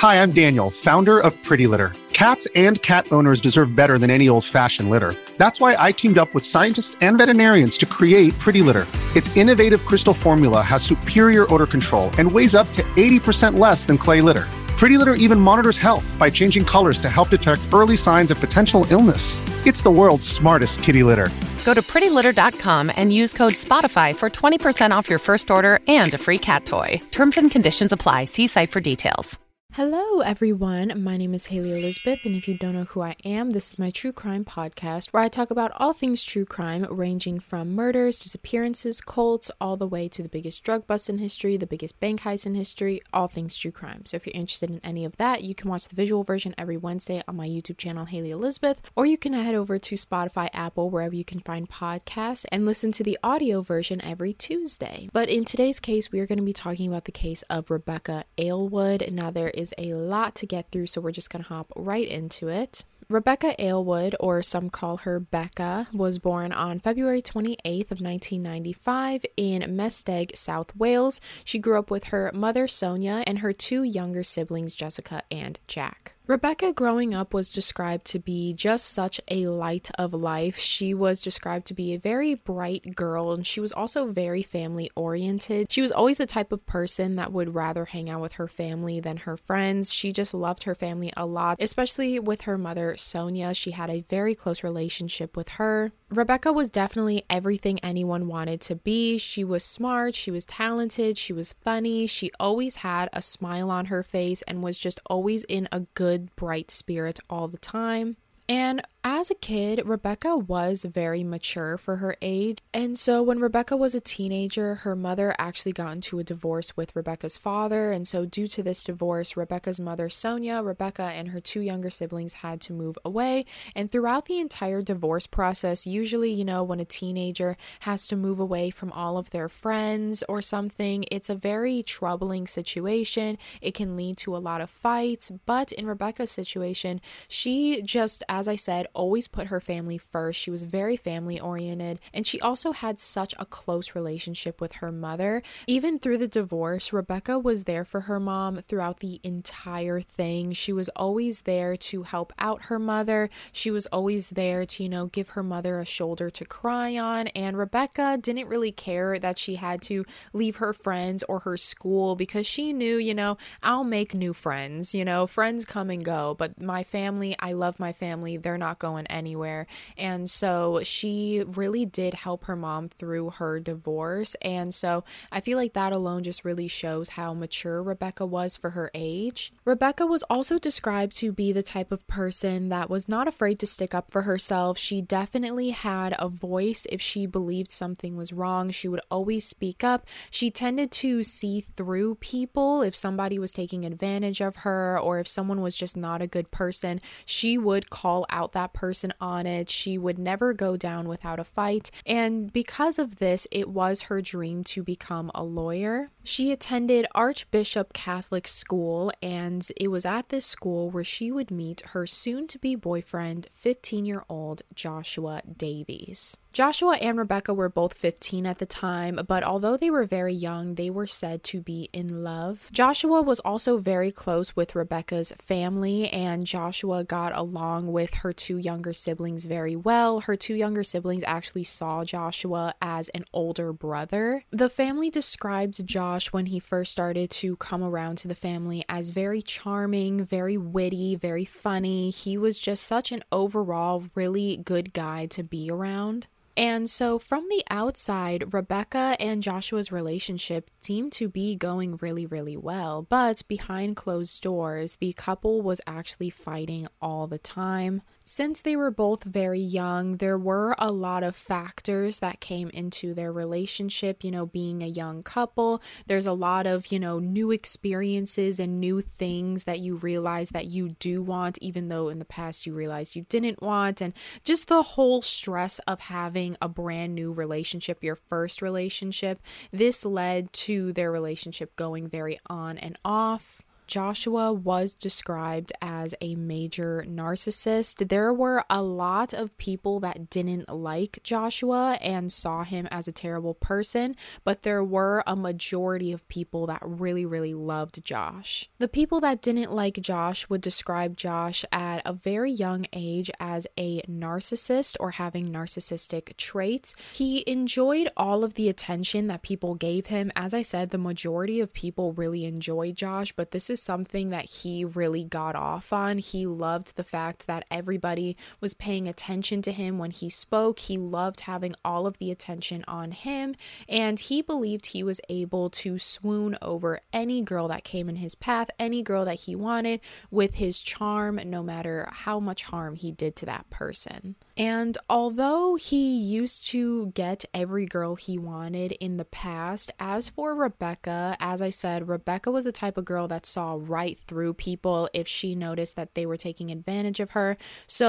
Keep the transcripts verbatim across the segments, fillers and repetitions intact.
Hi, I'm Daniel, founder of Pretty Litter. Cats and cat owners deserve better than any old-fashioned litter. That's why I teamed up with scientists and veterinarians to create Pretty Litter. Its innovative crystal formula has superior odor control and weighs up to eighty percent less than clay litter. Pretty Litter even monitors health by changing colors to help detect early signs of potential illness. It's the world's smartest kitty litter. Go to pretty litter dot com and use code SPOTIFY for twenty percent off your first order and a free cat toy. Terms and conditions apply. See site for details. Hello everyone, my name is Haley Elizabeth, and if you don't know who I am, this is my true crime podcast where I talk about all things true crime, ranging from murders, disappearances, cults, all the way to the biggest drug bust in history, the biggest bank heist in history, all things true crime. So if you're interested in any of that, you can watch the visual version every Wednesday on my YouTube channel, Haley Elizabeth, or you can head over to Spotify, Apple, wherever you can find podcasts, and listen to the audio version every Tuesday. But in today's case, we are going to be talking about the case of Rebecca Ailwood. Now there is a lot to get through, so we're just going to hop right into it. Rebecca Ailwood, or some call her Becca, was born on February twenty-eighth of nineteen ninety-five in Mesteg, South Wales. She grew up with her mother Sonia and her two younger siblings Jessica and Jack. Rebecca growing up was described to be just such a light of life. She was described to be a very bright girl, and she was also very family oriented. She was always the type of person that would rather hang out with her family than her friends. She just loved her family a lot, especially with her mother Sonia. She had a very close relationship with her. Rebecca was definitely everything anyone wanted to be. She was smart, she was talented, she was funny, she always had a smile on her face and was just always in a good, bright spirit all the time. And as a kid, Rebecca was very mature for her age. And so when Rebecca was a teenager, her mother actually got into a divorce with Rebecca's father. And so due to this divorce, Rebecca's mother, Sonia, Rebecca, and her two younger siblings had to move away. And throughout the entire divorce process, usually, you know, when a teenager has to move away from all of their friends or something, it's a very troubling situation. It can lead to a lot of fights. But in Rebecca's situation, she just, as I said, always put her family first. She was very family oriented, and she also had such a close relationship with her mother. Even through the divorce, Rebecca was there for her mom throughout the entire thing. She was always there to help out her mother. She was always there to, you know, give her mother a shoulder to cry on, and Rebecca didn't really care that she had to leave her friends or her school, because she knew, you know, I'll make new friends, you know, friends come and go, but my family, I love my family, they're not going anywhere. And so she really did help her mom through her divorce. And so I feel like that alone just really shows how mature Rebecca was for her age. Rebecca was also described to be the type of person that was not afraid to stick up for herself. She definitely had a voice. If she believed something was wrong, she would always speak up. She tended to see through people. If somebody was taking advantage of her, or if someone was just not a good person, she would call out that person on it. She would never go down without a fight. And because of this, it was her dream to become a lawyer. She attended Archbishop Catholic School, and it was at this school where she would meet her soon-to-be boyfriend, fifteen-year-old Joshua Davies. Joshua and Rebecca were both fifteen at the time, but although they were very young, they were said to be in love. Joshua was also very close with Rebecca's family, and Joshua got along with her two younger siblings very well. Her two younger siblings actually saw Joshua as an older brother. The family described Josh, when he first started to come around to the family, as very charming, very witty, very funny. He was just such an overall really good guy to be around. And so from the outside, Rebecca and Joshua's relationship seemed to be going really, really well. But behind closed doors, the couple was actually fighting all the time. Since they were both very young, there were a lot of factors that came into their relationship, you know, being a young couple. There's a lot of, you know, new experiences and new things that you realize that you do want, even though in the past you realized you didn't want. And just the whole stress of having a brand new relationship, your first relationship, this led to their relationship going very on and off. Joshua was described as a major narcissist. There were a lot of people that didn't like Joshua and saw him as a terrible person, but there were a majority of people that really, really loved Josh. The people that didn't like Josh would describe Josh at a very young age as a narcissist or having narcissistic traits. He enjoyed all of the attention that people gave him. As I said, the majority of people really enjoyed Josh, but this is something that he really got off on. He loved the fact that everybody was paying attention to him when he spoke. He loved having all of the attention on him, and he believed he was able to swoon over any girl that came in his path, any girl that he wanted, with his charm, no matter how much harm he did to that person. And although he used to get every girl he wanted in the past, as for Rebecca, as I said, Rebecca was the type of girl that saw right through people if she noticed that they were taking advantage of her.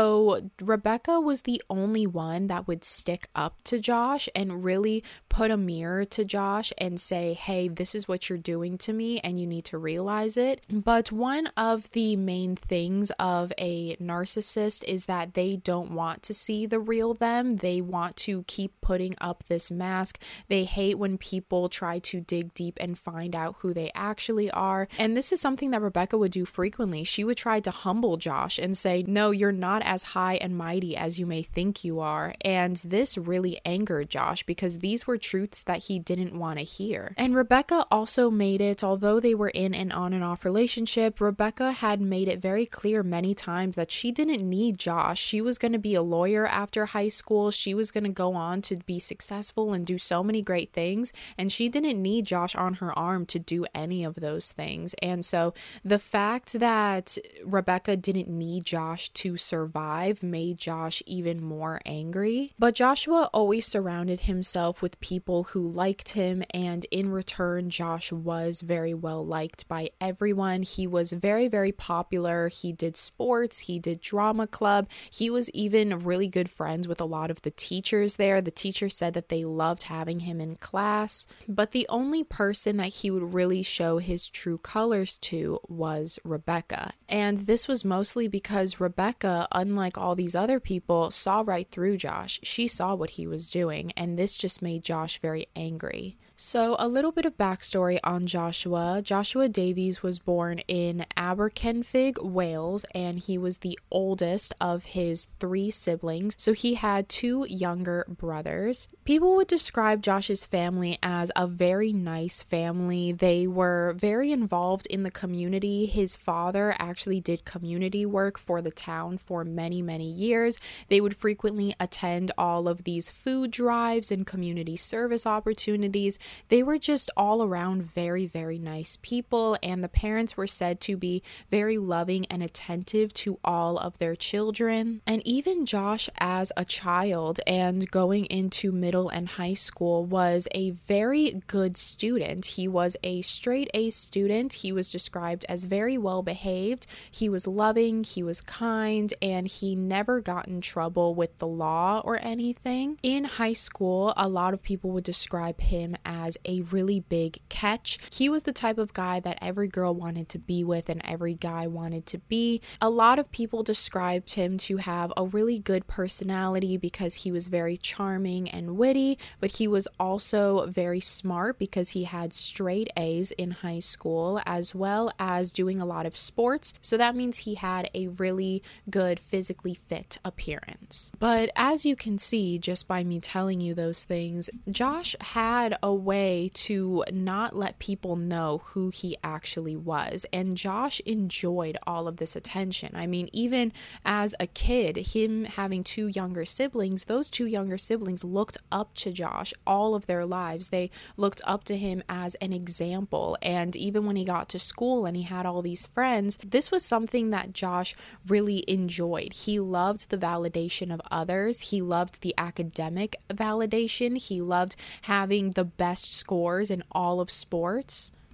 So Rebecca was the only one that would stick up to Josh and really put a mirror to Josh and say, hey, this is what you're doing to me and you need to realize it. But one of the main things of a narcissist is that they don't want to see the real them. They want to keep putting up this mask. They hate when people try to dig deep and find out who they actually are. And this is something that Rebecca would do frequently. She would try to humble Josh and say, no, you're not as high and mighty as you may think you are. And this really angered Josh because these were truths that he didn't want to hear. And Rebecca also made it, although they were in an on and off relationship, Rebecca had made it very clear many times that she didn't need Josh. She was going to be a lawyer after high school. She was going to go on to be successful and do so many great things, and she didn't need Josh on her arm to do any of those things. And so the fact that Rebecca didn't need Josh to survive made Josh even more angry. But Joshua always surrounded himself with people who liked him, and in return, Josh was very well liked by everyone. He was very, very popular. He did sports, he did drama club, he was even really good friends with a lot of the teachers there. The teachers said that they loved having him in class, but the only person that he would really show his true colors to was Rebecca. And this was mostly because Rebecca, unlike all these other people, saw right through Josh. She saw what he was doing, and this just made Josh very angry. So a little bit of backstory on Joshua. Joshua Davies was born in Aberkenfig, Wales, and he was the oldest of his three siblings. So he had two younger brothers. People would describe Josh's family as a very nice family. They were very involved in the community. His father actually did community work for the town for many, many years. They would frequently attend all of these food drives and community service opportunities. They were just all around very, very nice people, and the parents were said to be very loving and attentive to all of their children. And even Josh as a child and going into middle and high school was a very good student. He was a straight A student. He was described as very well behaved. He was loving, he was kind, and he never got in trouble with the law or anything. In high school, a lot of people would describe him as as a really big catch. He was the type of guy that every girl wanted to be with and every guy wanted to be. A lot of people described him to have a really good personality because he was very charming and witty, but he was also very smart because he had straight A's in high school, as well as doing a lot of sports. So that means he had a really good physically fit appearance. But as you can see, just by me telling you those things, Josh had a way to not let people know who he actually was. And Josh enjoyed all of this attention. I mean, even as a kid, him having two younger siblings, those two younger siblings looked up to Josh all of their lives. They looked up to him as an example. And even when he got to school and he had all these friends, this was something that Josh really enjoyed. He loved the validation of others. He loved the academic validation. He loved having the best scores in all of sports.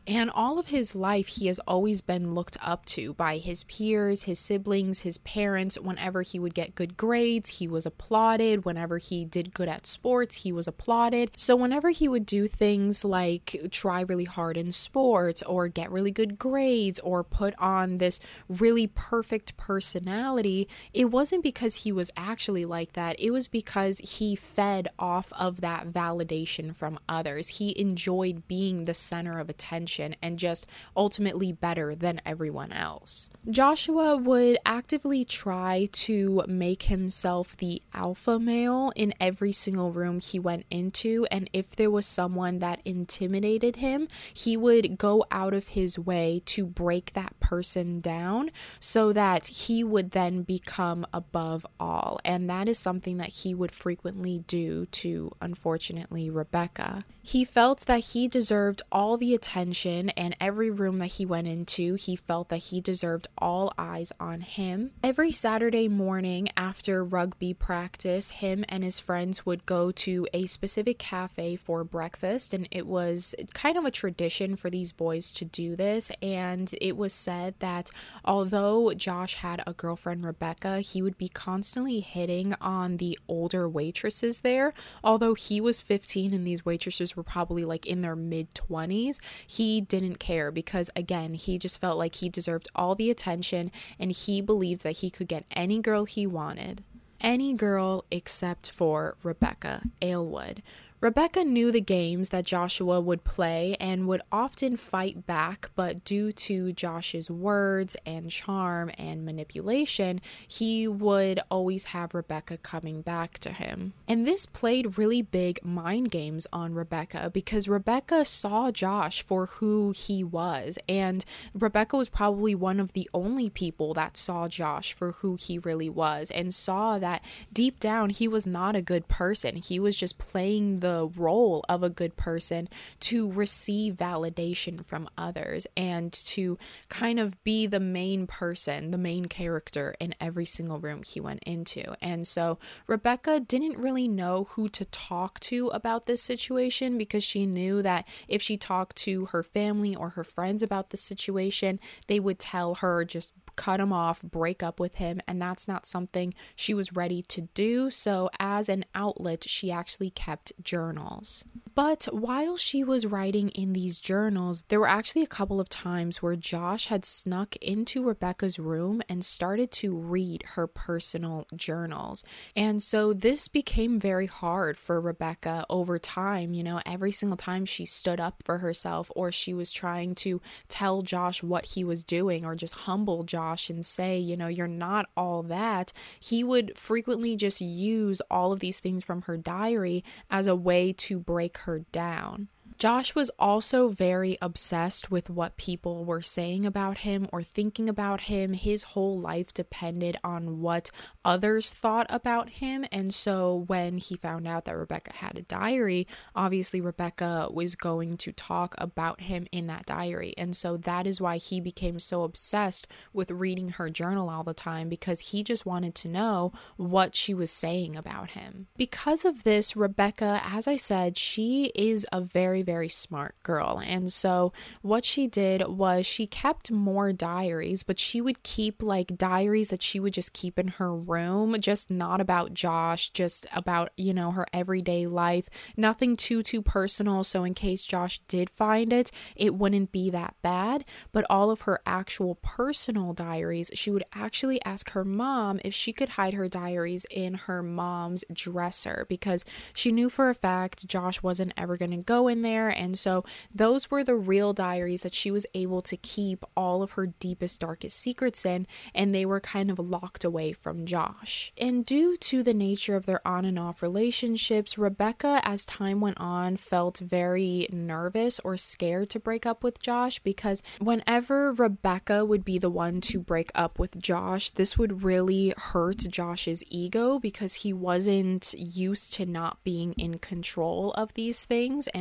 And all of his life, he has always been looked up to by his peers, his siblings, his parents. Whenever he would get good grades, he was applauded. Whenever he did good at sports, he was applauded. So whenever he would do things like try really hard in sports or get really good grades or put on this really perfect personality, it wasn't because he was actually like that. It was because he fed off of that validation from others. He enjoyed being the center of attention and just ultimately better than everyone else. Joshua would actively try to make himself the alpha male in every single room he went into, and if there was someone that intimidated him, he would go out of his way to break that person down so that he would then become above all. And that is something that he would frequently do to, unfortunately, Rebecca. He felt that he deserved all the attention, and every room that he went into, he felt that he deserved all eyes on him. Every Saturday morning after rugby practice, him and his friends would go to a specific cafe for breakfast, and it was kind of a tradition for these boys to do this. And it was said that although Josh had a girlfriend, Rebecca, he would be constantly hitting on the older waitresses there. Although he was fifteen and these waitresses were probably like in their mid twenties, he didn't care because, again, he just felt like he deserved all the attention, and he believed that he could get any girl he wanted. Any girl except for Rebecca Aylwood. Rebecca knew the games that Joshua would play and would often fight back, but due to Josh's words and charm and manipulation, he would always have Rebecca coming back to him. And this played really big mind games on Rebecca because Rebecca saw Josh for who he was, and Rebecca was probably one of the only people that saw Josh for who he really was and saw that deep down he was not a good person. He was just playing the role of a good person to receive validation from others and to kind of be the main person, the main character in every single room he went into. And so Rebecca didn't really know who to talk to about this situation because she knew that if she talked to her family or her friends about the situation, they would tell her just cut him off, break up with him, and that's not something she was ready to do. So as an outlet, she actually kept journals. But while she was writing in these journals, there were actually a couple of times where Josh had snuck into Rebecca's room and started to read her personal journals. And so this became very hard for Rebecca over time. You know, every single time she stood up for herself or she was trying to tell Josh what he was doing or just humble Josh and say, you know, you're not all that, he would frequently just use all of these things from her diary as a way to break her down. Josh was also very obsessed with what people were saying about him or thinking about him. His whole life depended on what others thought about him. And so when he found out that Rebecca had a diary, obviously Rebecca was going to talk about him in that diary. And so that is why he became so obsessed with reading her journal all the time, because he just wanted to know what she was saying about him. Because of this, Rebecca, as I said, she is a very, very smart girl. And so what she did was she kept more diaries, but she would keep like diaries that she would just keep in her room, just not about Josh, just about, you know, her everyday life, nothing too, too personal. So in case Josh did find it, it wouldn't be that bad. But all of her actual personal diaries, she would actually ask her mom if she could hide her diaries in her mom's dresser, because she knew for a fact Josh wasn't ever going to go in there. And so those were the real diaries that she was able to keep all of her deepest, darkest secrets in, and they were kind of locked away from Josh. And due to the nature of their on and off relationships, Rebecca, as time went on, felt very nervous or scared to break up with Josh, because whenever Rebecca would be the one to break up with Josh, this would really hurt Josh's ego because he wasn't used to not being in control of these things. And so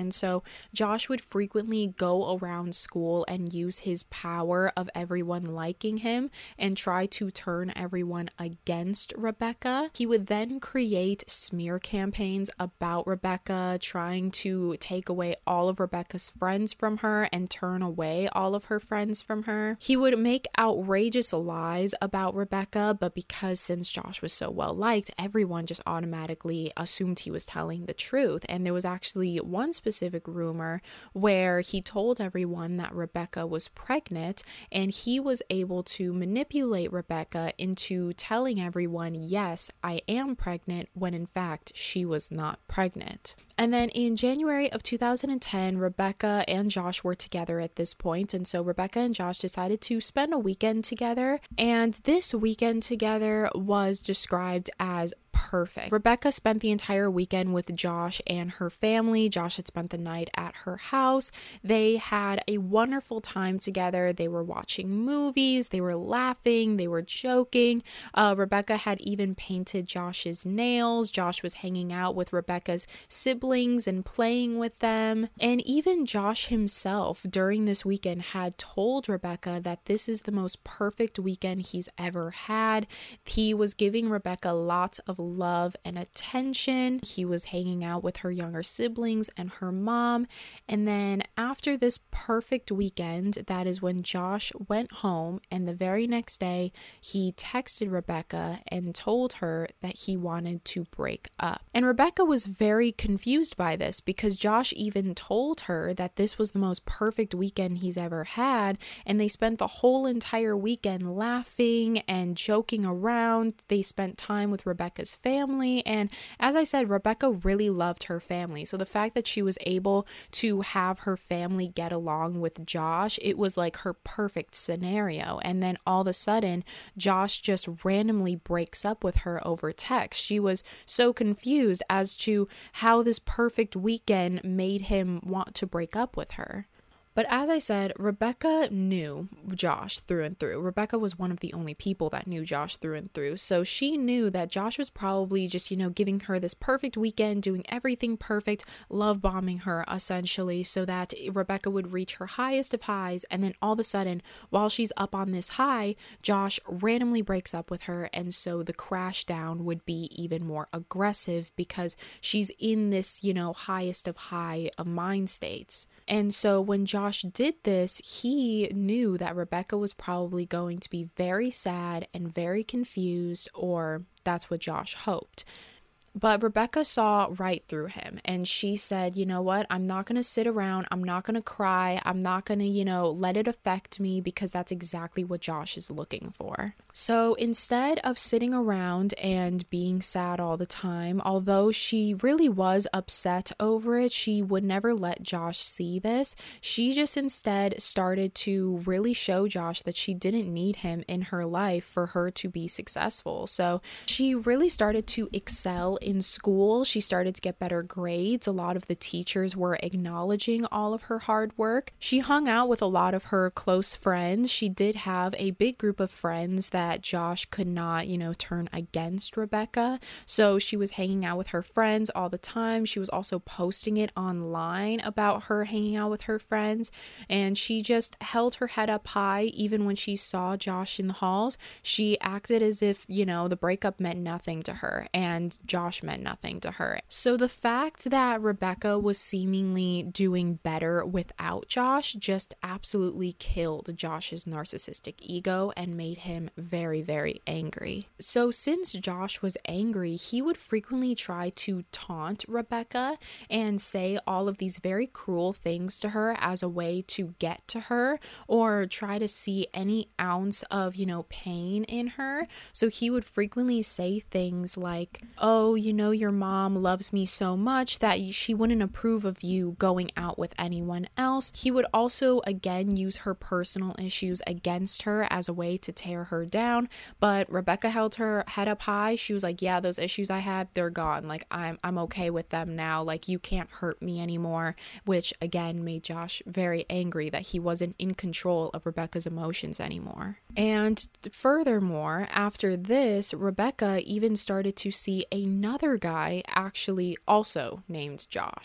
So Josh would frequently go around school and use his power of everyone liking him and try to turn everyone against Rebecca. He would then create smear campaigns about Rebecca, trying to take away all of Rebecca's friends from her and turn away all of her friends from her. He would make outrageous lies about Rebecca, but because since Josh was so well liked, everyone just automatically assumed he was telling the truth. And there was actually one specific rumor where he told everyone that Rebecca was pregnant, and he was able to manipulate Rebecca into telling everyone, yes, I am pregnant, when in fact she was not pregnant. And then in January of two thousand ten, Rebecca and Josh were together at this point, and so Rebecca and Josh decided to spend a weekend together, and this weekend together was described as perfect. Rebecca spent the entire weekend with Josh and her family. Josh had spent the night at her house. They had a wonderful time together. They were watching movies, they were laughing, they were joking. Uh, Rebecca had even painted Josh's nails. Josh was hanging out with Rebecca's siblings and playing with them. And even Josh himself during this weekend had told Rebecca that this is the most perfect weekend he's ever had. He was giving Rebecca lots of love and attention. He was hanging out with her younger siblings and her mom. And then after this perfect weekend, that is when Josh went home, and the very next day he texted Rebecca and told her that he wanted to break up. And Rebecca was very confused by this because Josh even told her that this was the most perfect weekend he's ever had, and they spent the whole entire weekend laughing and joking around. They spent time with Rebecca's family, and as I said, Rebecca really loved her family. So the fact that she was able to have her family get along with Josh, it was like her perfect scenario. And then all of a sudden, Josh just randomly breaks up with her over text. She was so confused as to how this perfect weekend made him want to break up with her. But as I said, Rebecca knew Josh through and through. Rebecca was one of the only people that knew Josh through and through. So she knew that Josh was probably just, you know, giving her this perfect weekend, doing everything perfect, love bombing her essentially, so that Rebecca would reach her highest of highs. And then all of a sudden, while she's up on this high, Josh randomly breaks up with her. And so the crash down would be even more aggressive because she's in this, you know, highest of high of mind states. And so when Josh did this, he knew that Rebecca was probably going to be very sad and very confused, or that's what Josh hoped. But Rebecca saw right through him, and she said, you know what, I'm not going to sit around, I'm not going to cry, I'm not going to, you know, let it affect me, because that's exactly what Josh is looking for. So instead of sitting around and being sad all the time, although she really was upset over it, she would never let Josh see this. She just instead started to really show Josh that she didn't need him in her life for her to be successful. So she really started to excel in school. She started to get better grades. A lot of the teachers were acknowledging all of her hard work. She hung out with a lot of her close friends. She did have a big group of friends that Josh could not, you know, turn against Rebecca. So she was hanging out with her friends all the time. She was also posting it online about her hanging out with her friends. And she just held her head up high even when she saw Josh in the halls. She acted as if, you know, the breakup meant nothing to her and Josh meant nothing to her. So the fact that Rebecca was seemingly doing better without Josh just absolutely killed Josh's narcissistic ego and made him very, very angry. So since Josh was angry, he would frequently try to taunt Rebecca and say all of these very cruel things to her as a way to get to her, or try to see any ounce of, you know, pain in her. So he would frequently say things like, oh, you know, your mom loves me so much that she wouldn't approve of you going out with anyone else. He would also again use her personal issues against her as a way to tear her down, but Rebecca held her head up high. She was like, yeah, those issues I had, they're gone. Like, I'm I'm okay with them now. Like, you can't hurt me anymore, which again made Josh very angry that he wasn't in control of Rebecca's emotions anymore. And furthermore, after this, Rebecca even started to see another guy actually also named Josh.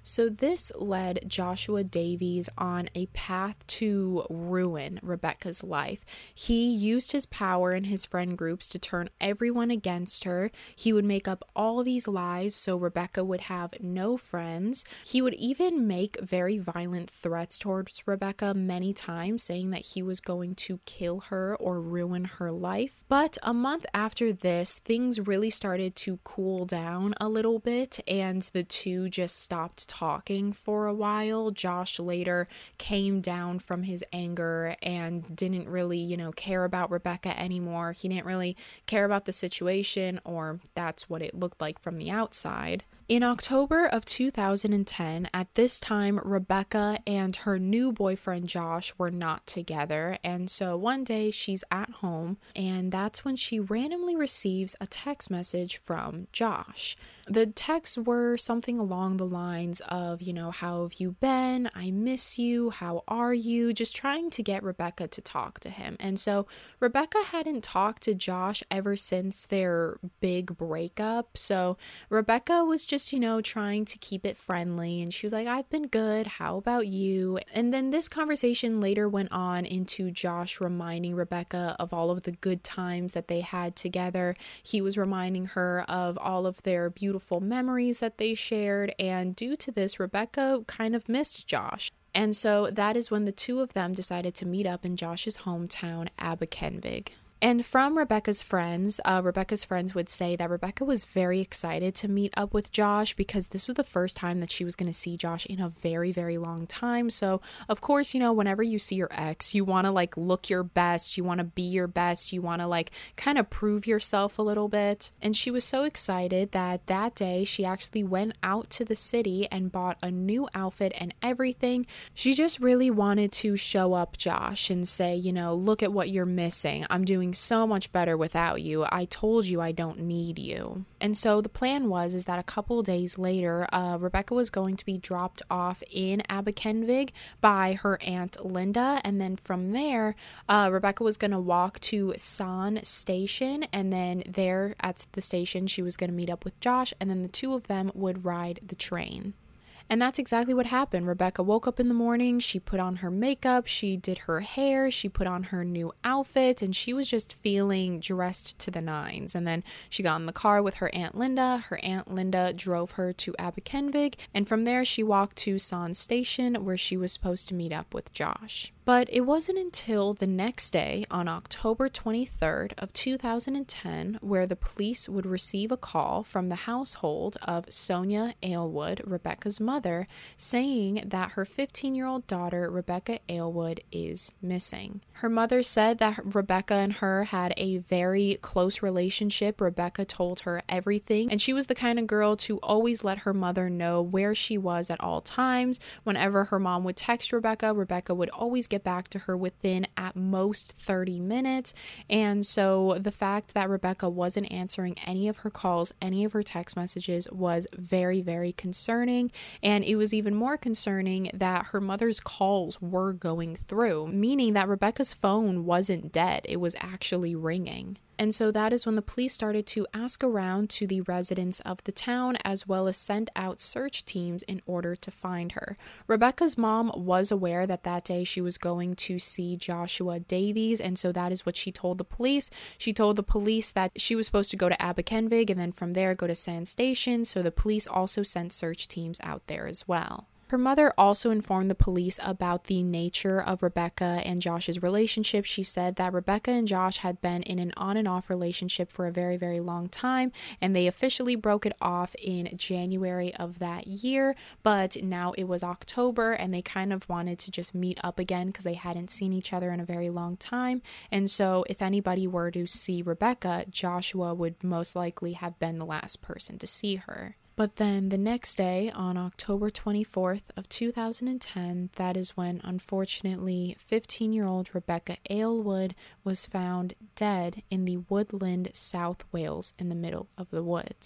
So this led Joshua Davies on a path to ruin Rebecca's life. He used his power in his friend groups to turn everyone against her. He would make up all these lies so Rebecca would have no friends. He would even make very violent threats towards Rebecca many times, saying that he was going to kill her or ruin her life. But a month after this, things really started to cool down a little bit, and the two just stopped talking for a while. Josh later came down from his anger and didn't really, you know, care about Rebecca anymore. He didn't really care about the situation, or that's what it looked like from the outside. In October of two thousand ten, at this time, Rebecca and her new boyfriend Josh were not together, and so one day she's at home, and that's when she randomly receives a text message from Josh. The texts were something along the lines of, you know, how have you been? I miss you. How are you? Just trying to get Rebecca to talk to him. And so Rebecca hadn't talked to Josh ever since their big breakup. So Rebecca was just, you know, trying to keep it friendly. And she was like, I've been good. How about you? And then this conversation later went on into Josh reminding Rebecca of all of the good times that they had together. He was reminding her of all of their beautiful memories that they shared, and due to this, Rebecca kind of missed Josh. And so that is when the two of them decided to meet up in Josh's hometown, Aberkenvig. And from Rebecca's friends, uh, Rebecca's friends would say that Rebecca was very excited to meet up with Josh because this was the first time that she was going to see Josh in a very, very long time. So, of course, you know, whenever you see your ex, you want to like look your best, you want to be your best, you want to like kind of prove yourself a little bit. And she was so excited that that day she actually went out to the city and bought a new outfit and everything. She just really wanted to show up Josh and say, you know, look at what you're missing. I'm doing so much better without you. I told you I don't need you. And so the plan was is that a couple days later, uh, Rebecca was going to be dropped off in Aberkenvig by her aunt Linda, and then from there, uh, Rebecca was going to walk to Sand Station, and then there at the station she was going to meet up with Josh, and then the two of them would ride the train. And that's exactly what happened. Rebecca woke up in the morning, she put on her makeup, she did her hair, she put on her new outfit, and she was just feeling dressed to the nines. And then she got in the car with her Aunt Linda. Her Aunt Linda drove her to Aberkenvig, and from there she walked to Sand Station, where she was supposed to meet up with Josh. But it wasn't until the next day, on October twenty-third of two thousand ten, where the police would receive a call from the household of Sonia Aylwood, Rebecca's mother, saying that her fifteen-year-old daughter, Rebecca Aylwood, is missing. Her mother said that Rebecca and her had a very close relationship. Rebecca told her everything, and she was the kind of girl to always let her mother know where she was at all times. Whenever her mom would text Rebecca, Rebecca would always get back to her within at most thirty minutes. And so the fact that Rebecca wasn't answering any of her calls, any of her text messages, was very, very concerning. And it was even more concerning that her mother's calls were going through, meaning that Rebecca's phone wasn't dead, it was actually ringing. And so that is when the police started to ask around to the residents of the town, as well as send out search teams in order to find her. Rebecca's mom was aware that that day she was going to see Joshua Davies, and so that is what she told the police. She told the police that she was supposed to go to Aberkenvig and then from there go to Sand Station, so the police also sent search teams out there as well. Her mother also informed the police about the nature of Rebecca and Josh's relationship. She said that Rebecca and Josh had been in an on and off relationship for a very, very long time, and they officially broke it off in January of that year, but now it was October and they kind of wanted to just meet up again because they hadn't seen each other in a very long time. And so if anybody were to see Rebecca, Joshua would most likely have been the last person to see her. But then the next day, on October twenty-fourth of two thousand ten, that is when, unfortunately, fifteen-year-old Rebecca Aylwood was found dead in the woodland South Wales in the middle of the woods.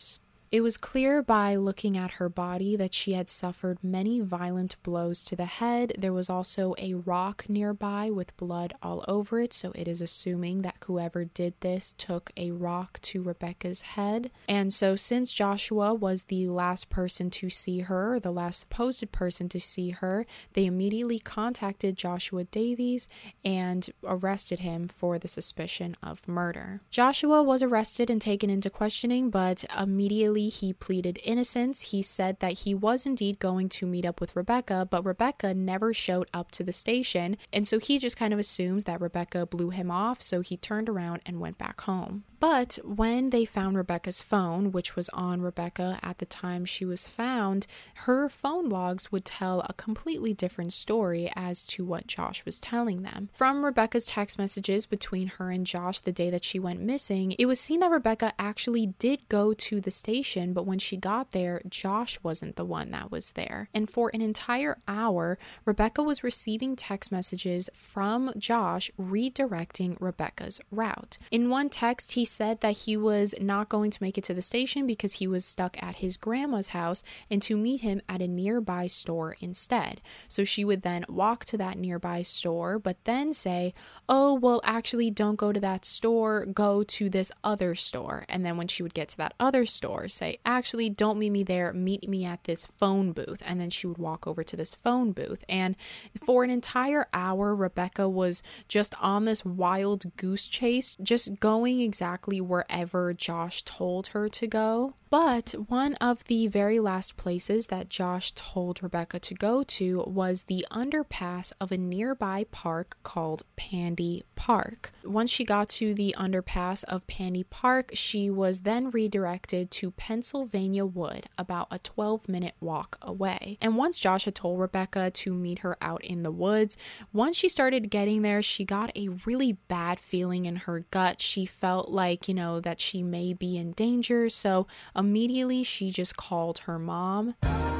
It was clear by looking at her body that she had suffered many violent blows to the head. There was also a rock nearby with blood all over it, so it is assuming that whoever did this took a rock to Rebecca's head. And so since Joshua was the last person to see her, or the last supposed person to see her, they immediately contacted Joshua Davies and arrested him for the suspicion of murder. Joshua was arrested and taken into questioning, but immediately he pleaded innocence. He said that he was indeed going to meet up with Rebecca, but Rebecca never showed up to the station, and so he just kind of assumes that Rebecca blew him off, so he turned around and went back home. But when they found Rebecca's phone, which was on Rebecca at the time she was found, her phone logs would tell a completely different story as to what Josh was telling them. From Rebecca's text messages between her and Josh the day that she went missing, it was seen that Rebecca actually did go to the station, but when she got there, Josh wasn't the one that was there. And for an entire hour, Rebecca was receiving text messages from Josh redirecting Rebecca's route. In one text, he said that he was not going to make it to the station because he was stuck at his grandma's house and to meet him at a nearby store instead. So she would then walk to that nearby store, but then say, oh, well, actually don't go to that store, go to this other store. And then when she would get to that other store, say, actually don't meet me there, meet me at this phone booth. And then she would walk over to this phone booth. And for an entire hour, Rebecca was just on this wild goose chase, just going exactly wherever Josh told her to go. But one of the very last places that Josh told Rebecca to go to was the underpass of a nearby park called Pandy Park. Once she got to the underpass of Pandy Park, she was then redirected to Pennsylvania Wood, about a twelve minute walk away. And once Josh had told Rebecca to meet her out in the woods, once she started getting there, she got a really bad feeling in her gut. She felt like, you know, that she may be in danger, so immediately she just called her mom.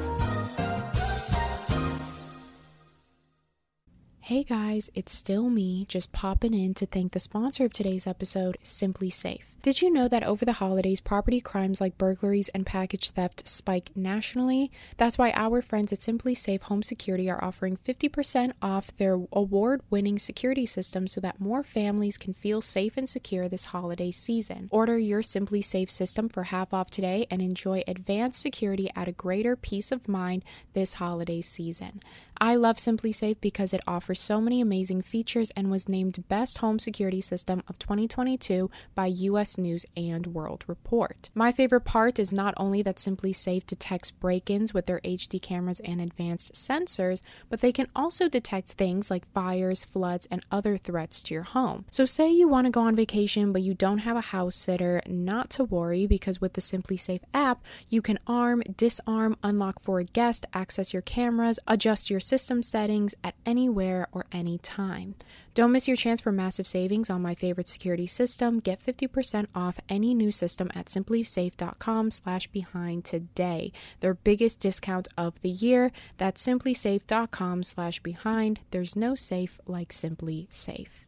Hey guys, it's still me, just popping in to thank the sponsor of today's episode, Simply Safe. Did you know that over the holidays, property crimes like burglaries and package theft spike nationally? That's why our friends at Simply Safe Home Security are offering fifty percent off their award-winning security system so that more families can feel safe and secure this holiday season. Order your Simply Safe system for half off today and enjoy advanced security at a greater peace of mind this holiday season. I love Simply Safe because it offers so many amazing features and was named Best Home Security System of twenty twenty-two by U S News and World Report. My favorite part is not only that Simply Safe detects break-ins with their H D cameras and advanced sensors, but they can also detect things like fires, floods, and other threats to your home. So say you want to go on vacation but you don't have a house sitter, not to worry, because with the Simply Safe app, you can arm, disarm, unlock for a guest, access your cameras, adjust your system settings at anywhere or any time. Don't miss your chance for massive savings on my favorite security system. Get fifty percent off any new system at simplysafe.com slash behind today. Their biggest discount of the year. That's simplysafe.com slash behind. There's no safe like Simply Safe.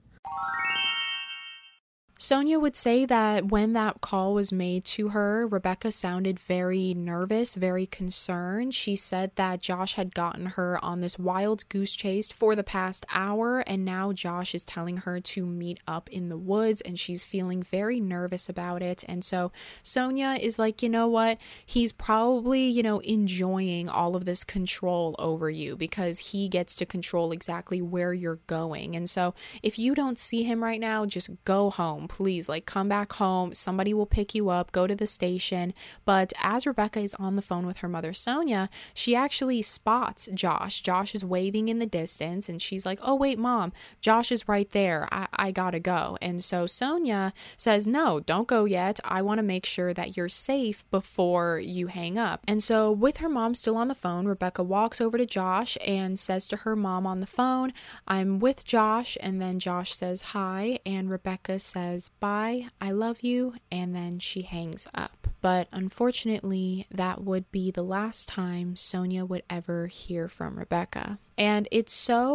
Sonia would say that when that call was made to her, Rebecca sounded very nervous, very concerned. She said that Josh had gotten her on this wild goose chase for the past hour, and now Josh is telling her to meet up in the woods, and she's feeling very nervous about it. And so Sonia is like, you know what? He's probably, you know, enjoying all of this control over you because he gets to control exactly where you're going. And so if you don't see him right now, just go home. Please, like, come back home. Somebody will pick you up, go to the station. But as Rebecca is on the phone with her mother, Sonia, she actually spots Josh. Josh is waving in the distance, and she's like, oh, wait, Mom, Josh is right there. I, I gotta go. And so Sonia says, no, don't go yet. I want to make sure that you're safe before you hang up. And so with her mom still on the phone, Rebecca walks over to Josh and says to her mom on the phone, I'm with Josh. And then Josh says hi, and Rebecca says, bye, I love you, and then she hangs up. But unfortunately, that would be the last time Sonia would ever hear from Rebecca. And it's so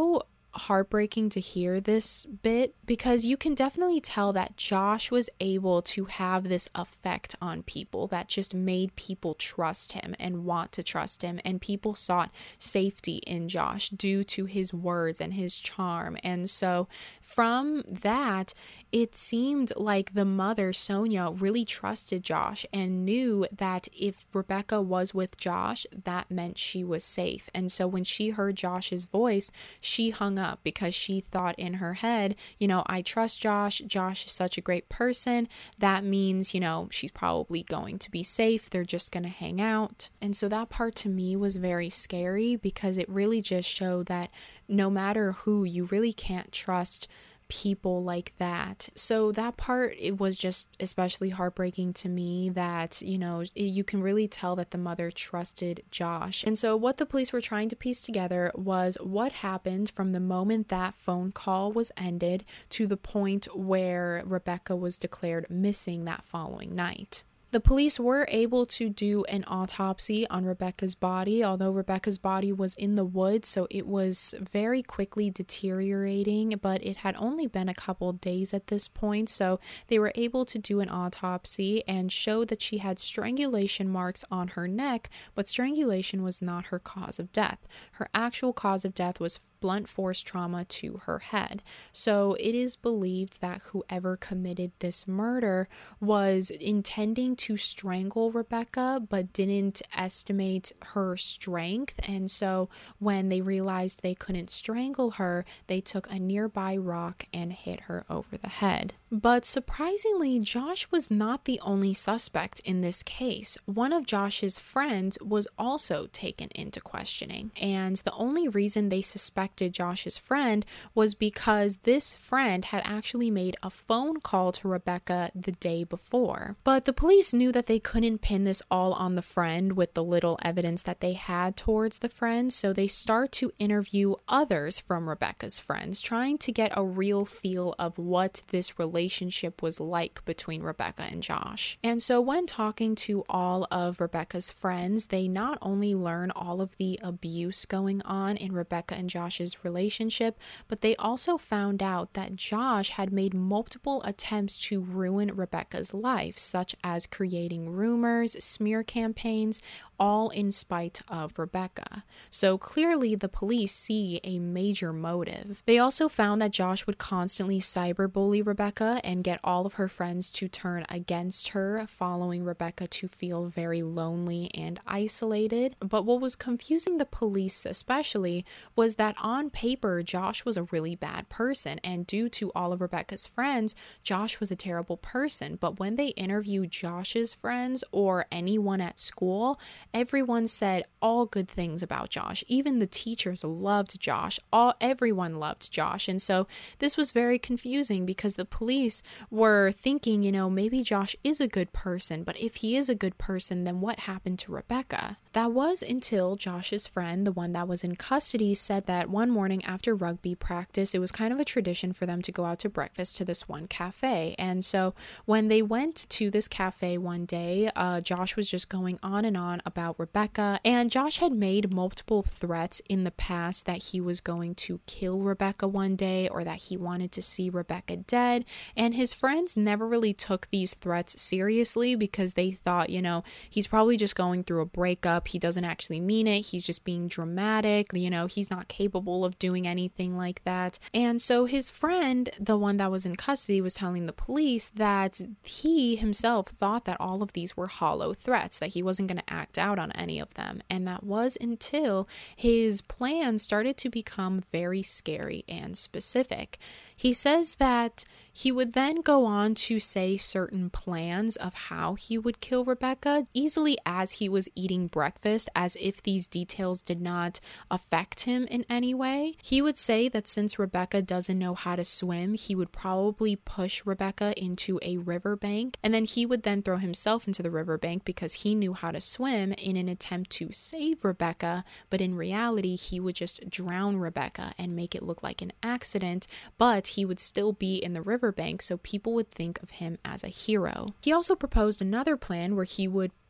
heartbreaking to hear this bit because you can definitely tell that Josh was able to have this effect on people that just made people trust him and want to trust him, and people sought safety in Josh due to his words and his charm. And so from that, it seemed like the mother, Sonia, really trusted Josh and knew that if Rebecca was with Josh, that meant she was safe. And so when she heard Josh's voice, she hung up because she thought in her head, you know, I trust Josh. Josh is such a great person. That means, you know, she's probably going to be safe. They're just going to hang out. And so that part to me was very scary because it really just showed that no matter who, you really can't trust people like that. So that part, it was just especially heartbreaking to me that, you know, you can really tell that the mother trusted Josh. And so what the police were trying to piece together was what happened from the moment that phone call was ended to the point where Rebecca was declared missing that following night. The police were able to do an autopsy on Rebecca's body, although Rebecca's body was in the woods, so it was very quickly deteriorating, but it had only been a couple days at this point, so they were able to do an autopsy and show that she had strangulation marks on her neck, but strangulation was not her cause of death. Her actual cause of death was blunt force trauma to her head. So it is believed that whoever committed this murder was intending to strangle Rebecca, but didn't estimate her strength. And so when they realized they couldn't strangle her, they took a nearby rock and hit her over the head. But surprisingly, Josh was not the only suspect in this case. One of Josh's friends was also taken into questioning, and the only reason they suspected Josh's friend was because this friend had actually made a phone call to Rebecca the day before. But the police knew that they couldn't pin this all on the friend with the little evidence that they had towards the friend, so they start to interview others from Rebecca's friends, trying to get a real feel of what this relationship relationship was like between Rebecca and Josh. And so when talking to all of Rebecca's friends, they not only learn all of the abuse going on in Rebecca and Josh's relationship, but they also found out that Josh had made multiple attempts to ruin Rebecca's life, such as creating rumors, smear campaigns, all in spite of Rebecca. So clearly the police see a major motive. They also found that Josh would constantly cyberbully Rebecca and get all of her friends to turn against her, following Rebecca to feel very lonely and isolated. But what was confusing the police especially was that on paper, Josh was a really bad person, and due to all of Rebecca's friends, Josh was a terrible person. But when they interviewed Josh's friends or anyone at school, everyone said all good things about Josh. Even the teachers loved Josh. All everyone loved Josh. And so this was very confusing because the police were thinking, you know, maybe Josh is a good person, but if he is a good person, then what happened to Rebecca? That was until Josh's friend, the one that was in custody, said that one morning after rugby practice, it was kind of a tradition for them to go out to breakfast to this one cafe. And so when they went to this cafe one day, uh, Josh was just going on and on about Rebecca, and Josh had made multiple threats in the past that he was going to kill Rebecca one day or that he wanted to see Rebecca dead. And his friends never really took these threats seriously because they thought, you know, he's probably just going through a breakup. He doesn't actually mean it. He's just being dramatic. You know, he's not capable of doing anything like that. And so his friend, the one that was in custody, was telling the police that he himself thought that all of these were hollow threats, that he wasn't going to act out on any of them. And that was until his plan started to become very scary and specific. He says that he would then go on to say certain plans of how he would kill Rebecca, easily as he was eating breakfast, as if these details did not affect him in any way. He would say that since Rebecca doesn't know how to swim, he would probably push Rebecca into a riverbank, and then he would then throw himself into the riverbank because he knew how to swim in an attempt to save Rebecca, but in reality, he would just drown Rebecca and make it look like an accident, but he would still be in the riverbank, so people would think of him as a hero. He also proposed another plan where he would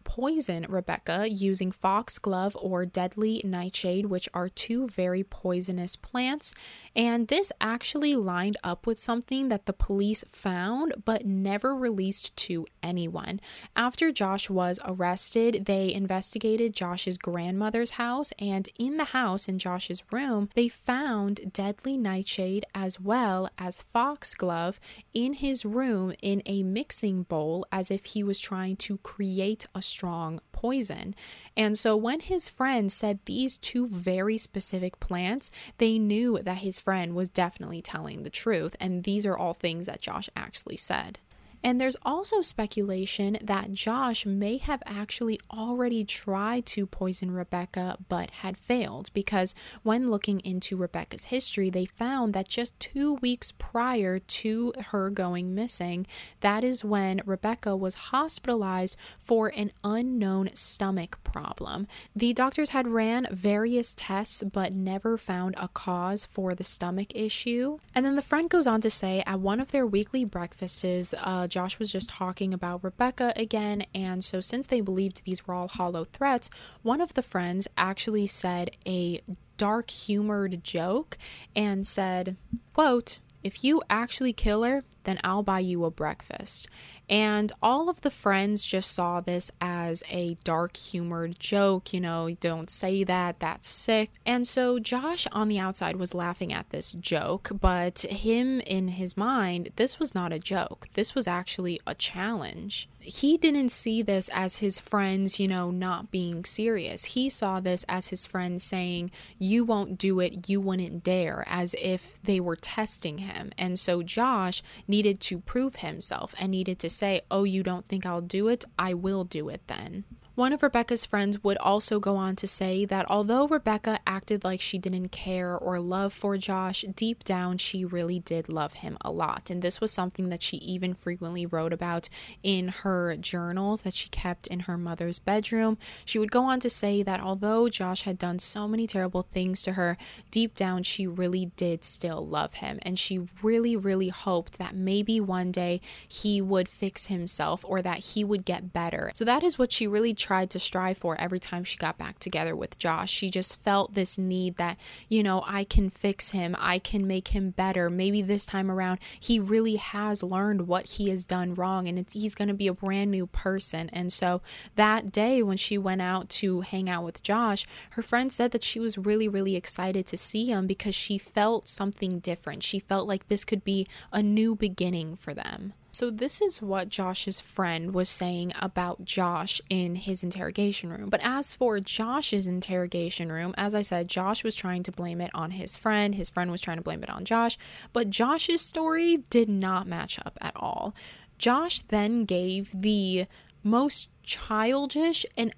poison Rebecca using foxglove or deadly nightshade, which are two very poisonous plants. And this actually lined up with something that the police found but never released to anyone. After Josh was arrested, they investigated Josh's grandmother's house, and in the house, in Josh's room, they found deadly nightshade as well as foxglove in his room in a mixing bowl, as if he was trying to create a strong poison. And so when his friend said these two very specific plants, they knew that his friend was definitely telling the truth, and these are all things that Josh actually said. And there's also speculation that Josh may have actually already tried to poison Rebecca but had failed, because when looking into Rebecca's history, they found that just two weeks prior to her going missing, that is when Rebecca was hospitalized for an unknown stomach problem. The doctors had ran various tests but never found a cause for the stomach issue. And then the friend goes on to say at one of their weekly breakfasts, uh, Josh was just talking about Rebecca again, and so since they believed these were all hollow threats, one of the friends actually said a dark humored joke and said, quote, "If you actually kill her, then I'll buy you a breakfast." And all of the friends just saw this as a dark humored joke, you know, don't say that, that's sick. And so Josh on the outside was laughing at this joke, but him in his mind, this was not a joke. This was actually a challenge. He didn't see this as his friends, you know, not being serious. He saw this as his friends saying, "You won't do it, you wouldn't dare," as if they were testing him. And so Josh needed to prove himself and needed to say, "Oh, you don't think I'll do it? I will do it then." One of Rebecca's friends would also go on to say that although Rebecca acted like she didn't care or love for Josh, deep down she really did love him a lot. And this was something that she even frequently wrote about in her journals that she kept in her mother's bedroom. She would go on to say that although Josh had done so many terrible things to her, deep down she really did still love him. And she really, really hoped that maybe one day he would fix himself or that he would get better. So that is what she really tried tried to strive for every time she got back together with Josh. She just felt this need that, you know, I can fix him, I can make him better. Maybe this time around he really has learned what he has done wrong and it's, he's going to be a brand new person. And so that day when she went out to hang out with Josh, her friend said that she was really, really excited to see him because she felt something different. She felt like this could be a new beginning for them. So this is what Josh's friend was saying about Josh in his interrogation room. But as for Josh's interrogation room, as I said, Josh was trying to blame it on his friend. His friend was trying to blame it on Josh. But Josh's story did not match up at all. Josh then gave the most childish and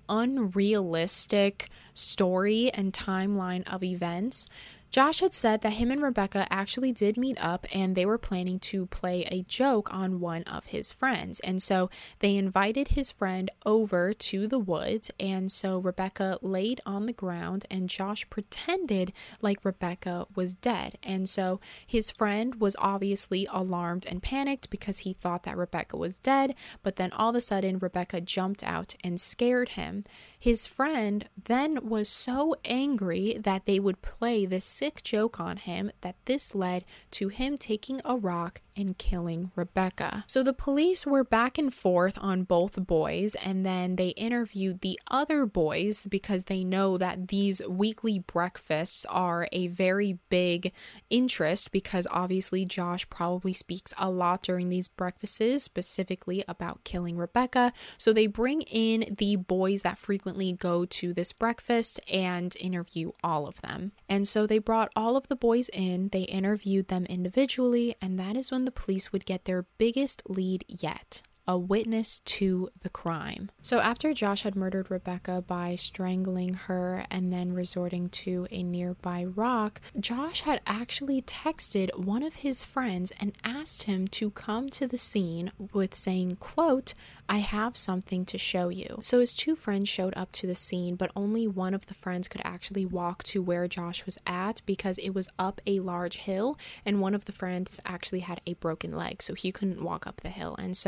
unrealistic story and timeline of events. Josh had said that him and Rebecca actually did meet up and they were planning to play a joke on one of his friends. And so they invited his friend over to the woods. And so Rebecca laid on the ground and Josh pretended like Rebecca was dead. And so his friend was obviously alarmed and panicked because he thought that Rebecca was dead. But then all of a sudden, Rebecca jumped out and scared him. His friend then was so angry that they would play this sick joke on him that this led to him taking a rock and killing Rebecca. So the police were back and forth on both boys, and then they interviewed the other boys because they know that these weekly breakfasts are a very big interest because obviously Josh probably speaks a lot during these breakfasts, specifically about killing Rebecca. So they bring in the boys that frequently go to this breakfast and interview all of them. And so they brought all of the boys in, they interviewed them individually, and that is when the police would get their biggest lead yet. A witness to the crime. So after Josh had murdered Rebecca by strangling her and then resorting to a nearby rock, Josh had actually texted one of his friends and asked him to come to the scene with saying, quote, "I have something to show you." So his two friends showed up to the scene, but only one of the friends could actually walk to where Josh was at because it was up a large hill and one of the friends actually had a broken leg, so he couldn't walk up the hill. And so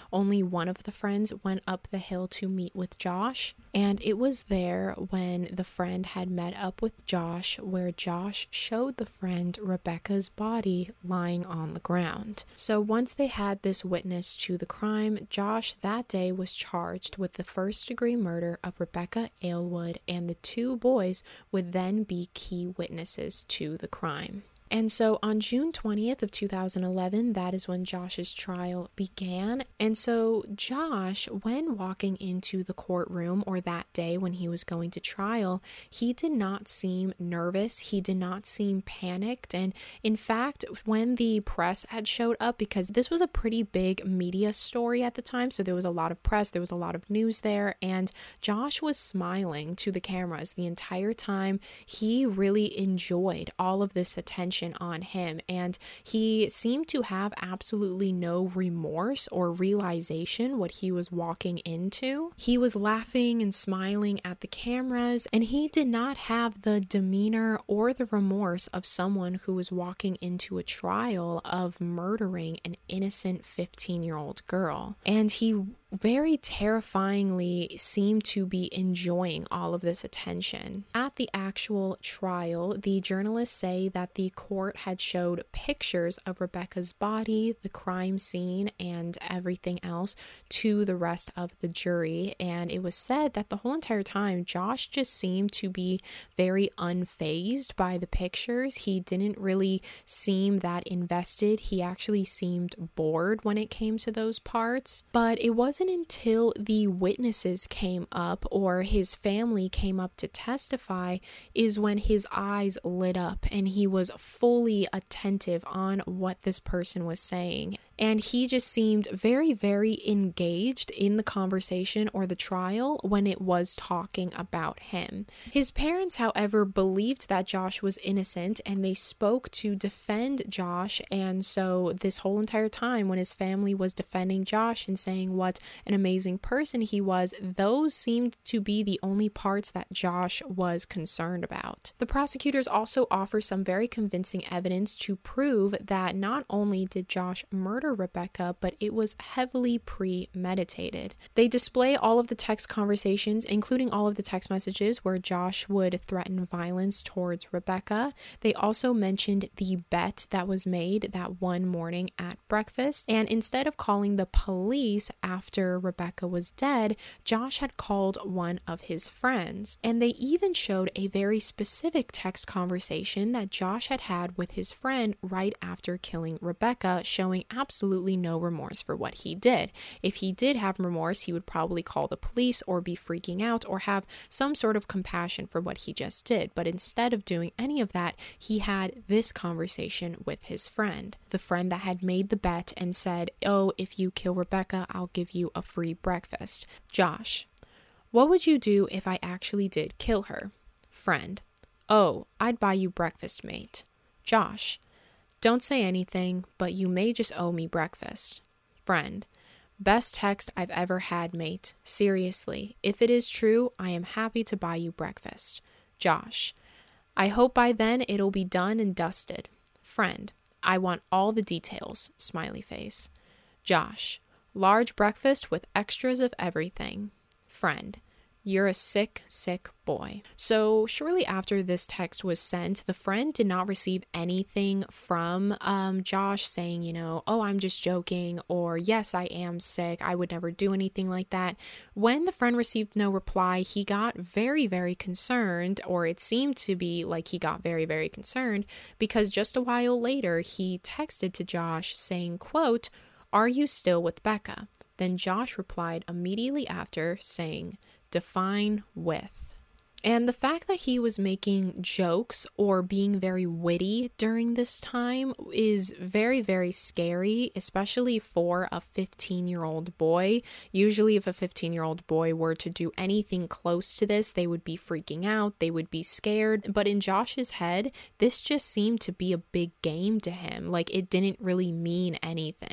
only one of the friends went up the hill to meet with Josh. And it was there when the friend had met up with Josh where Josh showed the friend Rebecca's body lying on the ground. So once they had this witness to the crime, Josh that day was charged with the first degree murder of Rebecca Aylwood, and the two boys would then be key witnesses to the crime. And so on June twentieth of two thousand eleven, that is when Josh's trial began. And so Josh, when walking into the courtroom, or that day when he was going to trial, he did not seem nervous. He did not seem panicked. And in fact, when the press had showed up, because this was a pretty big media story at the time, so there was a lot of press, there was a lot of news there, and Josh was smiling to the cameras the entire time. He really enjoyed all of this attention on him, and he seemed to have absolutely no remorse or realization what he was walking into. He was laughing and smiling at the cameras, and he did not have the demeanor or the remorse of someone who was walking into a trial of murdering an innocent fifteen-year-old girl. And he very terrifyingly seemed to be enjoying all of this attention. At the actual trial, the journalists say that the court had showed pictures of Rebecca's body, the crime scene, and everything else to the rest of the jury, and it was said that the whole entire time Josh just seemed to be very unfazed by the pictures. He didn't really seem that invested. He actually seemed bored when it came to those parts, but it wasn't until the witnesses came up or his family came up to testify is when his eyes lit up and he was fully attentive on what this person was saying. And he just seemed very, very engaged in the conversation or the trial when it was talking about him. His parents, however, believed that Josh was innocent and they spoke to defend Josh. And so this whole entire time when his family was defending Josh and saying what an amazing person he was, those seemed to be the only parts that Josh was concerned about. The prosecutors also offer some very convincing evidence to prove that not only did Josh murder Rebecca, but it was heavily premeditated. They display all of the text conversations, including all of the text messages where Josh would threaten violence towards Rebecca. They also mentioned the bet that was made that one morning at breakfast, and instead of calling the police after Rebecca was dead, Josh had called one of his friends. And they even showed a very specific text conversation that Josh had had with his friend right after killing Rebecca, showing absolutely no remorse for what he did. If he did have remorse, he would probably call the police or be freaking out or have some sort of compassion for what he just did. But instead of doing any of that, he had this conversation with his friend, the friend that had made the bet and said, "Oh, if you kill Rebecca, I'll give you a free breakfast." Josh: "What would you do if I actually did kill her?" Friend: "Oh, I'd buy you breakfast, mate." Josh: "Don't say anything, but you may just owe me breakfast." Friend: "Best text I've ever had, mate. Seriously, if it is true, I am happy to buy you breakfast." Josh: "I hope by then it'll be done and dusted." Friend: "I want all the details." Smiley face. Josh: "Large breakfast with extras of everything." Friend: "You're a sick, sick boy." So shortly after this text was sent, the friend did not receive anything from um, Josh saying, you know, "Oh, I'm just joking," or "Yes, I am sick. I would never do anything like that." When the friend received no reply, he got very, very concerned, or it seemed to be like he got very, very concerned, because just a while later, he texted to Josh saying, quote, "Are you still with Becca?" Then Josh replied immediately after saying, "Define with." And the fact that he was making jokes or being very witty during this time is very, very scary, especially for a fifteen-year-old boy. Usually if a fifteen-year-old boy were to do anything close to this, they would be freaking out, they would be scared. But in Josh's head, this just seemed to be a big game to him. Like, it didn't really mean anything.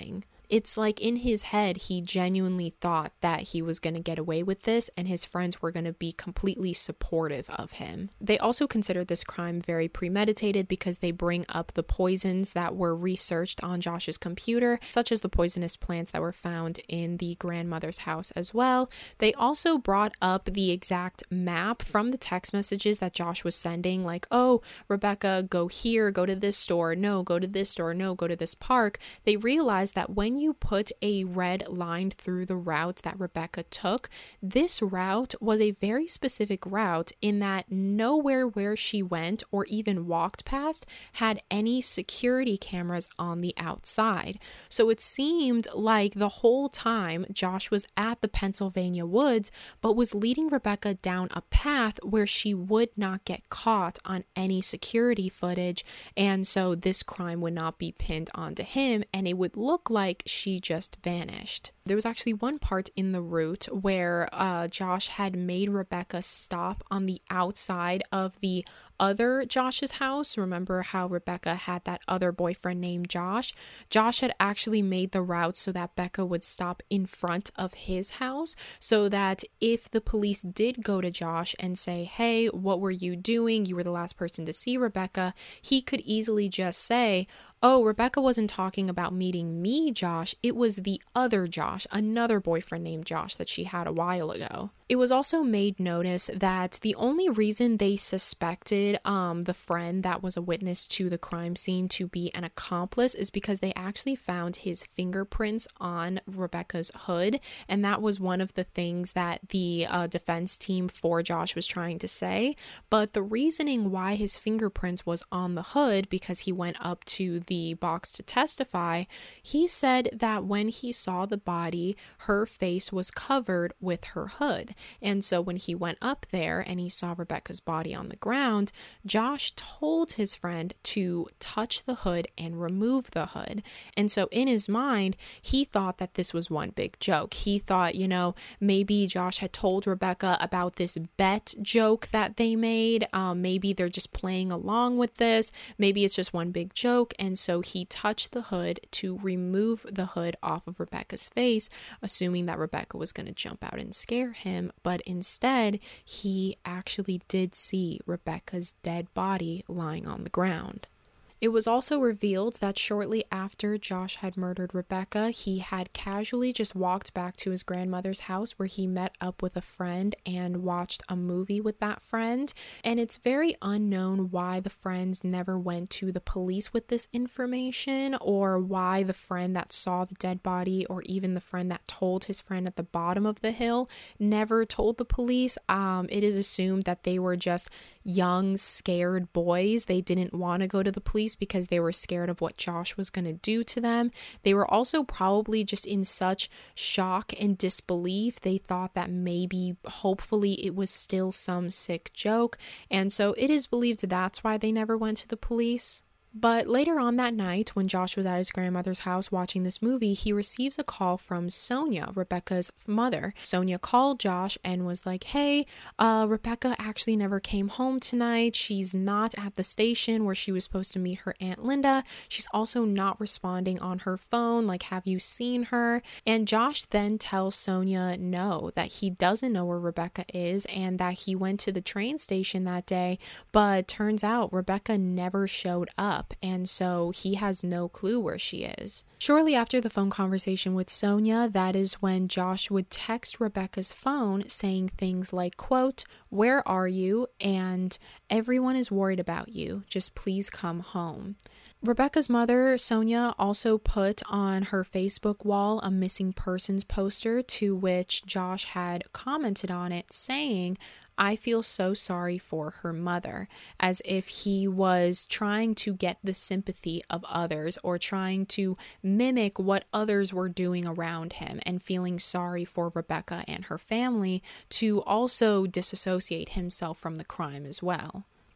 It's like in his head, he genuinely thought that he was going to get away with this and his friends were going to be completely supportive of him. They also consider this crime very premeditated because they bring up the poisons that were researched on Josh's computer, such as the poisonous plants that were found in the grandmother's house as well. They also brought up the exact map from the text messages that Josh was sending, like, oh, Rebecca, go here, go to this store, no, go to this store, no, go to this park. They realized that when you put a red line through the route that Rebecca took, this route was a very specific route in that nowhere where she went or even walked past had any security cameras on the outside. So it seemed like the whole time Josh was at the Pennsylvania woods, but was leading Rebecca down a path where she would not get caught on any security footage, and so this crime would not be pinned onto him and it would look like she just vanished. There was actually one part in the route where uh, Josh had made Rebecca stop on the outside of the other Josh's house. Remember how Rebecca had that other boyfriend named Josh? Josh had actually made the route so that Becca would stop in front of his house, so that if the police did go to Josh and say, hey, what were you doing? You were the last person to see Rebecca. He could easily just say, oh, Rebecca wasn't talking about meeting me, Josh. It was the other Josh, another boyfriend named Josh that she had a while ago. It was also made notice that the only reason they suspected um, the friend that was a witness to the crime scene to be an accomplice is because they actually found his fingerprints on Rebecca's hood. And that was one of the things that the uh, defense team for Josh was trying to say. But the reasoning why his fingerprints was on the hood, because he went up to the box to testify, he said that when he saw the body, her face was covered with her hood. And so when he went up there and he saw Rebecca's body on the ground, Josh told his friend to touch the hood and remove the hood. And so in his mind, he thought that this was one big joke. He thought, you know, maybe Josh had told Rebecca about this bet joke that they made. Um, maybe they're just playing along with this. Maybe it's just one big joke. And so he touched the hood to remove the hood off of Rebecca's face, assuming that Rebecca was going to jump out and scare him. But instead, he actually did see Rebecca's dead body lying on the ground. It was also revealed that shortly after Josh had murdered Rebecca, he had casually just walked back to his grandmother's house where he met up with a friend and watched a movie with that friend. And it's very unknown why the friends never went to the police with this information, or why the friend that saw the dead body, or even the friend that told his friend at the bottom of the hill, never told the police. Um, it is assumed that they were just young, scared boys. They didn't want to go to the police because they were scared of what Josh was going to do to them. They were also probably just in such shock and disbelief. They thought that maybe, hopefully, it was still some sick joke. And so it is believed that's why they never went to the police. But later on that night, when Josh was at his grandmother's house watching this movie, he receives a call from Sonia, Rebecca's mother. Sonia called Josh and was like, hey, uh, Rebecca actually never came home tonight. She's not at the station where she was supposed to meet her Aunt Linda. She's also not responding on her phone. Like, have you seen her? And Josh then tells Sonia no, that he doesn't know where Rebecca is and that he went to the train station that day, but turns out Rebecca never showed up. And so he has no clue where she is. Shortly after the phone conversation with Sonia, that is when Josh would text Rebecca's phone saying things like, quote, where are you? And everyone is worried about you. Just please come home. Rebecca's mother, Sonia, also put on her Facebook wall a missing persons poster, to which Josh had commented on it saying, I feel so sorry for her mother, as if he was trying to get the sympathy of others, or trying to mimic what others were doing around him, and feeling sorry for Rebecca and her family to also disassociate himself from the crime as well.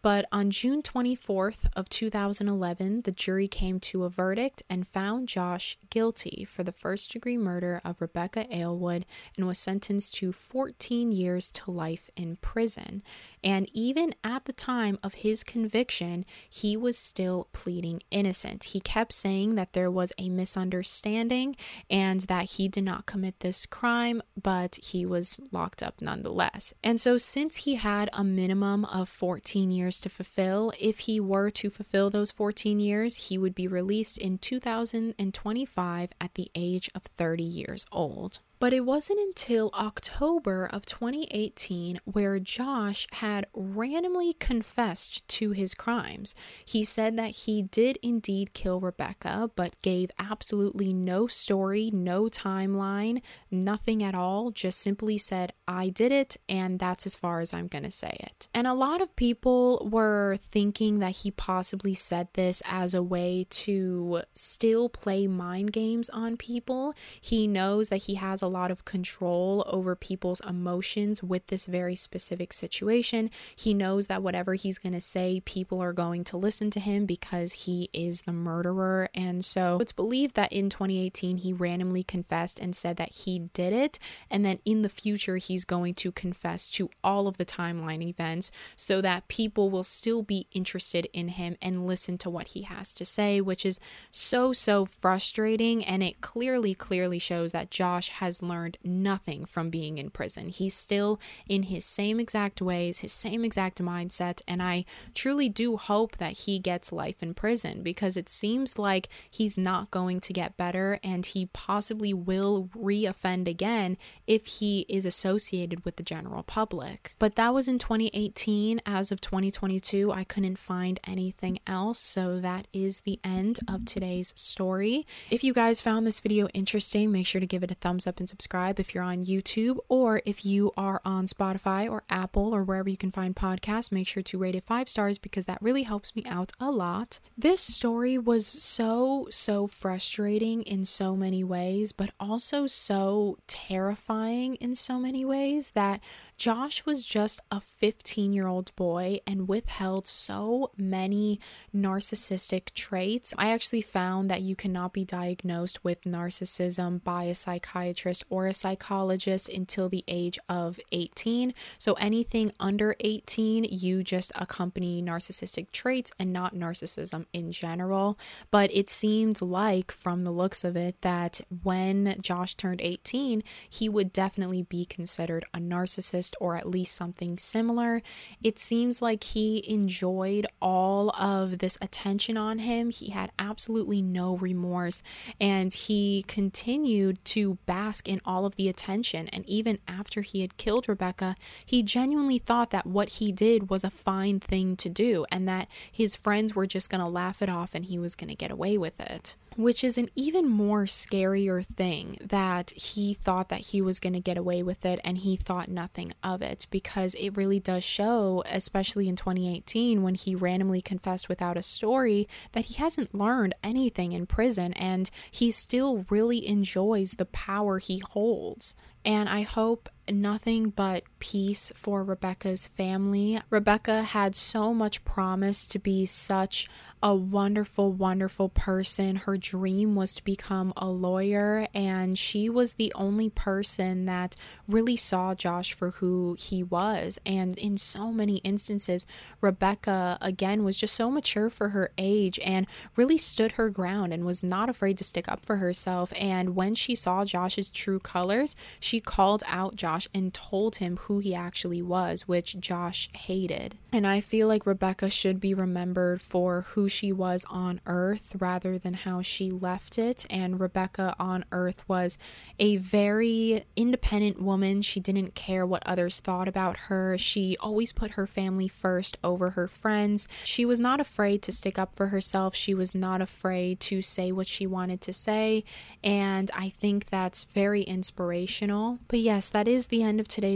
But on June twenty-fourth of two thousand eleven, the jury came to a verdict and found Josh guilty for the first degree murder of Rebecca Aylwood and was sentenced to fourteen years to life in prison. And even at the time of his conviction, he was still pleading innocent. He kept saying that there was a misunderstanding and that he did not commit this crime, but he was locked up nonetheless. And so since he had a minimum of fourteen years to fulfill, if he were to fulfill those fourteen years, he would be released in two thousand twenty-five at the age of thirty years old. But it wasn't until October of twenty eighteen where Josh had randomly confessed to his crimes. He said that he did indeed kill Rebecca, but gave absolutely no story, no timeline, nothing at all, just simply said, I did it, and that's as far as I'm going to say it. And a lot of people were thinking that he possibly said this as a way to still play mind games on people. He knows that he has a lot of control over people's emotions with this very specific situation. He knows that whatever he's going to say, people are going to listen to him because he is the murderer. And so it's believed that in twenty eighteen, he randomly confessed and said that he did it. And then in the future, he's going to confess to all of the timeline events so that people will still be interested in him and listen to what he has to say, which is so, so frustrating. And it clearly, clearly shows that Josh has learned nothing from being in prison. He's still in his same exact ways, his same exact mindset, and I truly do hope that he gets life in prison because it seems like he's not going to get better and he possibly will reoffend again if he is associated with the general public. But that was in twenty eighteen. As of twenty twenty-two, I couldn't find anything else, so that is the end of today's story. If you guys found this video interesting, make sure to give it a thumbs up and subscribe if you're on YouTube, or if you are on Spotify or Apple or wherever you can find podcasts, make sure to rate it five stars because that really helps me out a lot. This story was so, so frustrating in so many ways, but also so terrifying in so many ways that Josh was just a fifteen-year-old boy and withheld so many narcissistic traits. I actually found that you cannot be diagnosed with narcissism by a psychiatrist or a psychologist until the age of eighteen. So anything under eighteen, you just accompany narcissistic traits and not narcissism in general. But it seemed like from the looks of it that when Josh turned eighteen, he would definitely be considered a narcissist or at least something similar. It seems like he enjoyed all of this attention on him. He had absolutely no remorse and he continued to bask in all of the attention. And even after he had killed Rebecca, he genuinely thought that what he did was a fine thing to do and that his friends were just going to laugh it off and he was going to get away with it. Which is an even more scarier thing, that he thought that he was going to get away with it and he thought nothing of it, because it really does show, especially in twenty eighteen when he randomly confessed without a story, that he hasn't learned anything in prison and he still really enjoys the power he holds. And I hope nothing but peace for Rebecca's family. Rebecca had so much promise to be such a wonderful, wonderful person. Her dream was to become a lawyer, and she was the only person that really saw Josh for who he was. And in so many instances, Rebecca, again, was just so mature for her age and really stood her ground and was not afraid to stick up for herself. And when she saw Josh's true colors, she called out Josh and told him who he actually was, which Josh hated. And I feel like Rebecca should be remembered for who she was on Earth rather than how she left it. And Rebecca on Earth was a very independent woman. She didn't care what others thought about her. She always put her family first over her friends. She was not afraid to stick up for herself. She was not afraid to say what she wanted to say. And I think that's very inspirational. But yes, that is the end of today's video.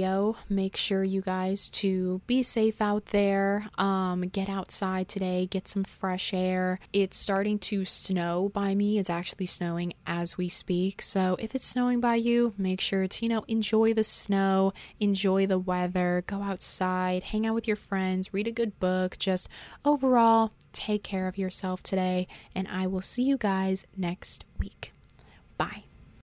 video. Make sure you guys to be safe out there. Um, get outside today, get some fresh air. It's starting to snow by me. It's actually snowing as we speak. So if it's snowing by you, make sure to, you know, enjoy the snow, enjoy the weather, go outside, hang out with your friends, read a good book. Just overall, take care of yourself today, and I will see you guys next week. Bye.